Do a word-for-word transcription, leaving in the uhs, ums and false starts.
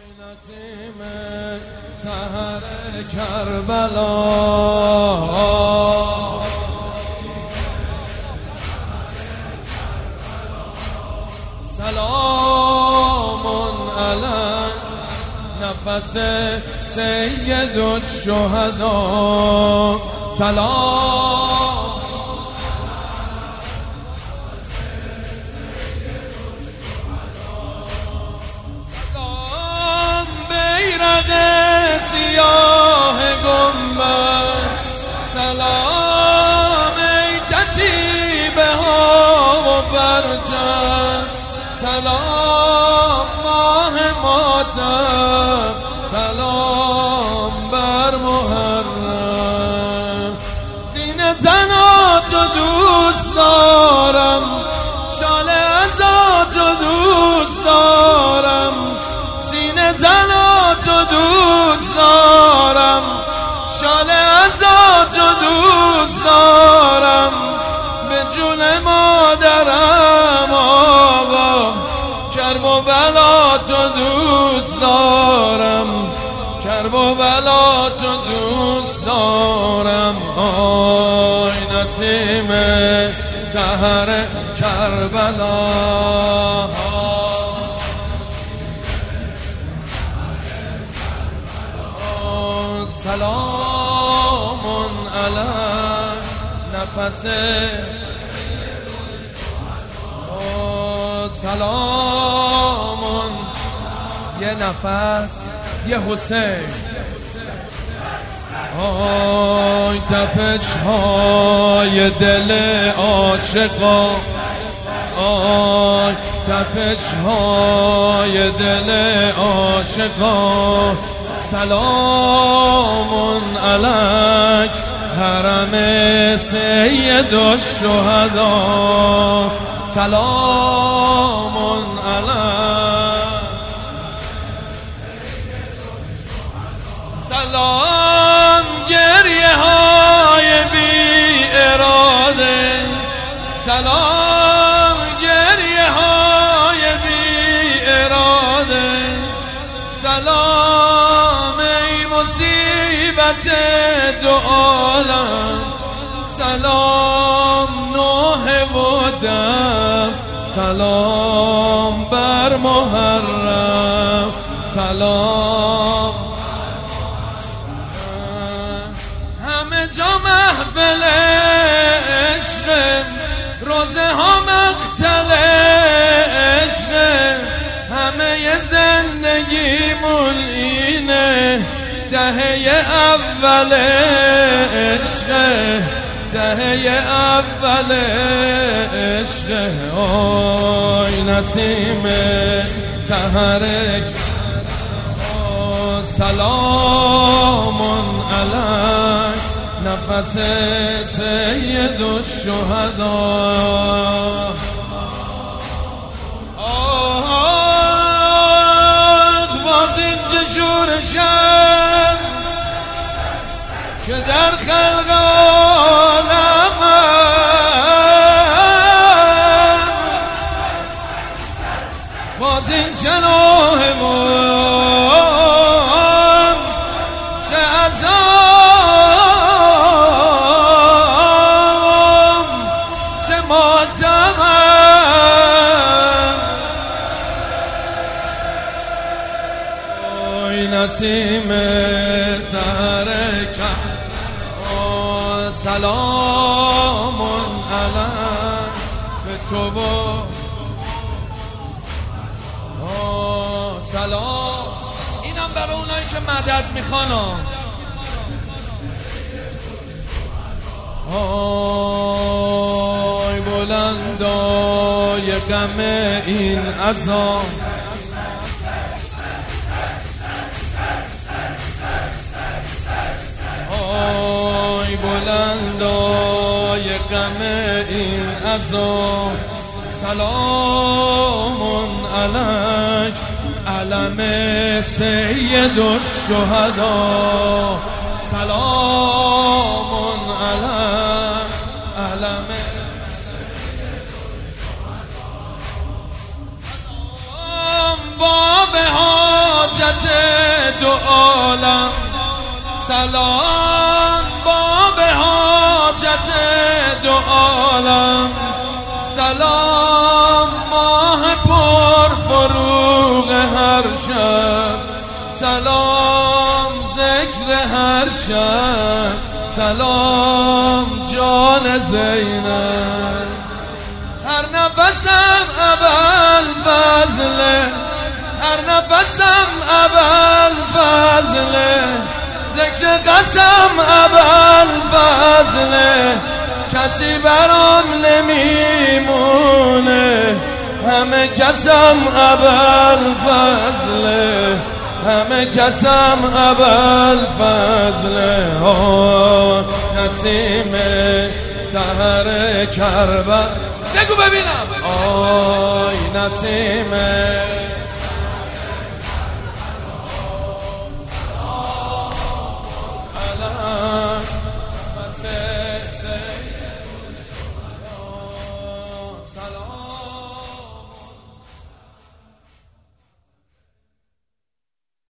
نسیم سحر کربلا سلام علی نفس سید الشهدا سلام سیاه گنبد سلام ای کتیبه ها و برجم سلام ماه ماتم سلام بر محرم سینه زناتو دوست دارم شال ازاتو دوست دارم سینه زناتو دوست دارم شال ازاتو دوست دارم به جون مادرم آقا کرب و بلاتو دوست دارم کرب و بلاتو دوست دارم آی نسیم سحر کربلا سلام علی نفس سلام یه نفس یه حسین آی تپش های دل عاشقا آی تپش های دل عاشقا سلام علیک حرم سید الشهدا سلام علیک سلام گریه های بی اراده سلام گریه های بی اراده سلام مصیبت دو عالم سلام نوح و دم سلام بر محرم سلام همه جا محفل عشق روزه ها مقتل عشق همه زندگیمون اینه دهه اول عشق دهه اول عشق آی نسیم سحر سلام علیک نفس سید الشهدا شورشم که در خلق عالم باز این چنوهمون چه عذاب چه ماتمم نسیم سحر کربلا سلام علیک به تو و سلام اینم برای اونایی که مدد میخوان آی بلندای غم این عذاب آی بلندای غم این عذاب سلام علیک علم سید الشهدا سلام علیک علم باب حاجت دو عالم، سلام باب حاجت دو عالم، سلام ماه پر فروغ هر شب، سلام ذکر هر شب، سلام جان زینب. هر نفسم اول فضله، هر نفسم اول فضله، ذکر قسم اول فضله، کسی برام نمیمونه، همه کسم اول فضله، همه کسم اول فضله. آه نسیم سحر کربلا، بگو ببینم. آی نسیم